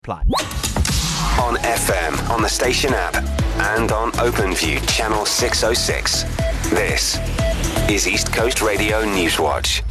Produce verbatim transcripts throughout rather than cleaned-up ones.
Apply. On F M, on the station app, and on OpenView channel six oh six. This is East Coast Radio Newswatch.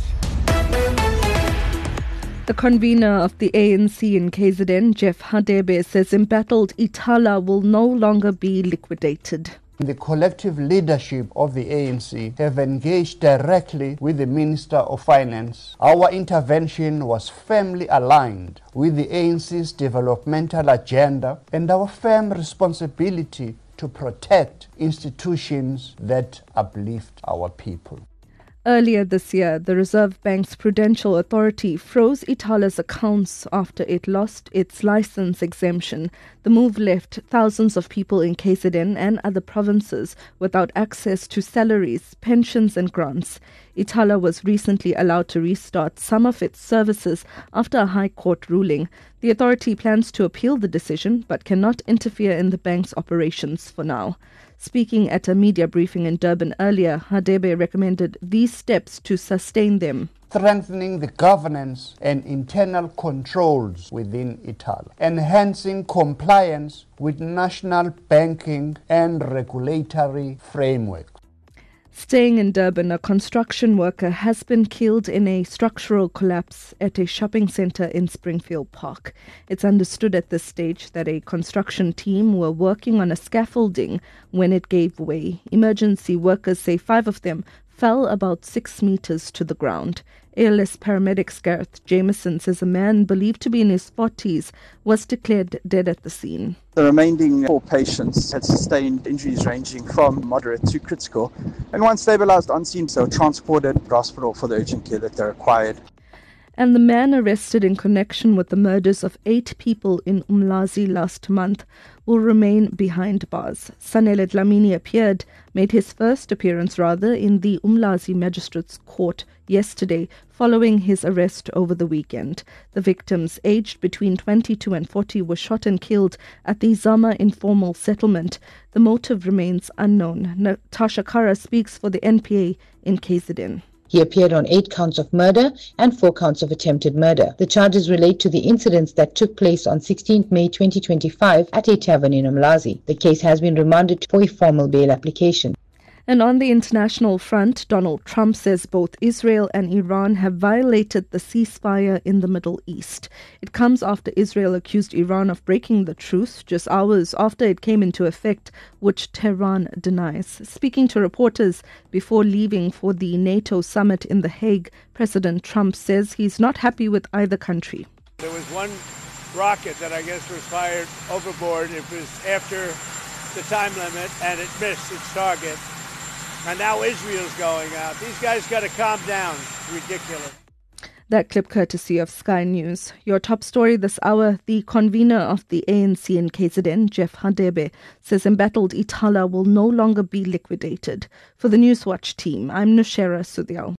The convener of the A N C in K Z N, Jeff Hadebe, says embattled Ithala will no longer be liquidated. The collective leadership of the A N C have engaged directly with the Minister of Finance. Our intervention was firmly aligned with the A N C's developmental agenda and our firm responsibility to protect institutions that uplift our people. Earlier this year, the Reserve Bank's Prudential Authority froze Ithala's accounts after it lost its license exemption. The move left thousands of people in K Z N and other provinces without access to salaries, pensions and grants. Ithala was recently allowed to restart some of its services after a High Court ruling. The authority plans to appeal the decision but cannot interfere in the bank's operations for now. Speaking at a media briefing in Durban earlier, Hadebe recommended these steps to sustain them. Strengthening the governance and internal controls within Ithala, enhancing compliance with national banking and regulatory framework. Staying in Durban, a construction worker has been killed in a structural collapse at a shopping centre in Springfield Park. It's understood at this stage that a construction team were working on a scaffolding when it gave way. Emergency workers say five of them fell about six metres to the ground. A L S paramedic Gareth Jameson says a man believed to be in his forties was declared dead at the scene. The remaining four patients had sustained injuries ranging from moderate to critical, and once stabilised on scene, so transported to hospital for the urgent care that they required. And the man arrested in connection with the murders of eight people in Umlazi last month will remain behind bars. Sanele Dlamini appeared, made his first appearance rather, in the Umlazi Magistrates Court yesterday following his arrest over the weekend. The victims, aged between twenty-two and forty, were shot and killed at the Zama informal settlement. The motive remains unknown. Natasha Kara speaks for the N P A in K Z N. He appeared on eight counts of murder and four counts of attempted murder. The charges relate to the incidents that took place on sixteenth May twenty twenty-five at a tavern in Umlazi. The case has been remanded for a formal bail application. And on the international front, Donald Trump says both Israel and Iran have violated the ceasefire in the Middle East. It comes after Israel accused Iran of breaking the truce just hours after it came into effect, which Tehran denies. Speaking to reporters before leaving for the NATO summit in The Hague, President Trump says he's not happy with either country. There was one rocket that I guess was fired overboard. It was after the time limit and it missed its target. And now Israel's going out. These guys got to calm down. It's ridiculous. That clip courtesy of Sky News. Your top story this hour, the convener of the A N C in K Z N, Jeff Hadebe, says embattled Ithala will no longer be liquidated. For the Newswatch team, I'm Nushera Sudhyal.